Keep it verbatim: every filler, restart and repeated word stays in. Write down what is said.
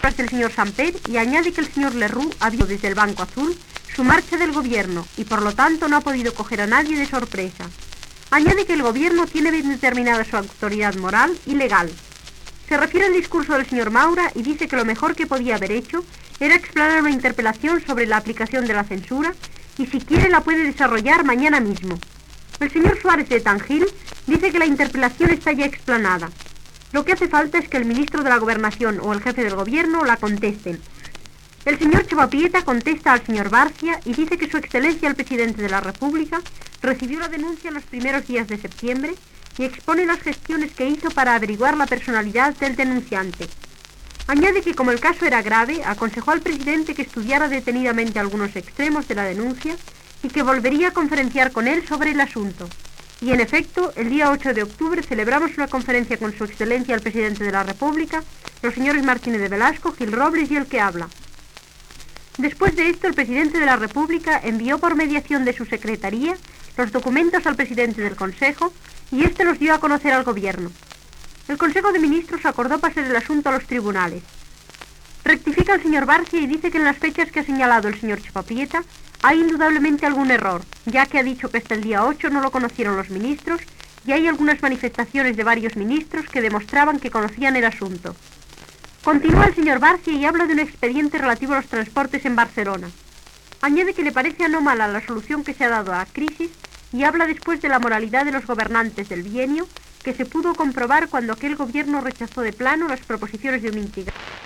del señor Samper y añade que el señor Leroux ha visto desde el Banco Azul su marcha del gobierno y por lo tanto no ha podido coger a nadie de sorpresa. Añade que el gobierno tiene bien determinada su autoridad moral y legal. Se refiere al discurso del señor Maura y dice que lo mejor que podía haber hecho era explanar una interpelación sobre la aplicación de la censura y si quiere la puede desarrollar mañana mismo. El señor Suárez de Tangil dice que la interpelación está ya explanada. Lo que hace falta es que el ministro de la Gobernación o el jefe del gobierno la contesten. El señor Chavapieta contesta al señor Barcia y dice que su excelencia el presidente de la República recibió la denuncia en los primeros días de septiembre y expone las gestiones que hizo para averiguar la personalidad del denunciante. Añade que como el caso era grave, aconsejó al presidente que estudiara detenidamente algunos extremos de la denuncia y que volvería a conferenciar con él sobre el asunto. Y en efecto, el día ocho de octubre celebramos una conferencia con su excelencia el presidente de la República, los señores Martínez de Velasco, Gil Robles y el que habla. Después de esto, el presidente de la República envió por mediación de su secretaría los documentos al presidente del Consejo y éste los dio a conocer al gobierno. El Consejo de Ministros acordó pasar el asunto a los tribunales. Rectifica el señor Barcia y dice que en las fechas que ha señalado el señor Chavapieta hay indudablemente algún error, ya que ha dicho que hasta el día ocho no lo conocieron los ministros y hay algunas manifestaciones de varios ministros que demostraban que conocían el asunto. Continúa el señor Barcia y habla de un expediente relativo a los transportes en Barcelona. Añade que le parece anómala la solución que se ha dado a la crisis y habla después de la moralidad de los gobernantes del bienio que se pudo comprobar cuando aquel gobierno rechazó de plano las proposiciones de un intriga.